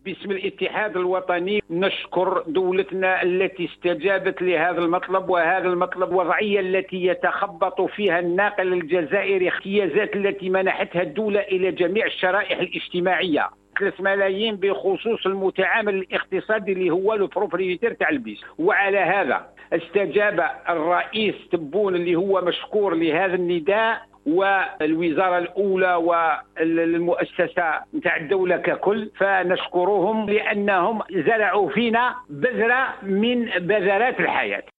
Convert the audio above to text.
باسم الاتحاد الوطني نشكر دولتنا التي استجابت لهذا المطلب، وهذا المطلب وضعية التي يتخبط فيها الناقل الجزائري احتيازات التي منحتها الدولة إلى جميع الشرائح الاجتماعية. 3 ملايين بخصوص المتعامل الاقتصادي اللي هو البروبريتير تاع البيس. وعلى هذا استجاب الرئيس تبون اللي هو مشكور لهذا النداء، والوزارة الأولى والمؤسسة نتاع الدولة ككل، فنشكرهم لأنهم زرعوا فينا بذرة من بذرات الحياة.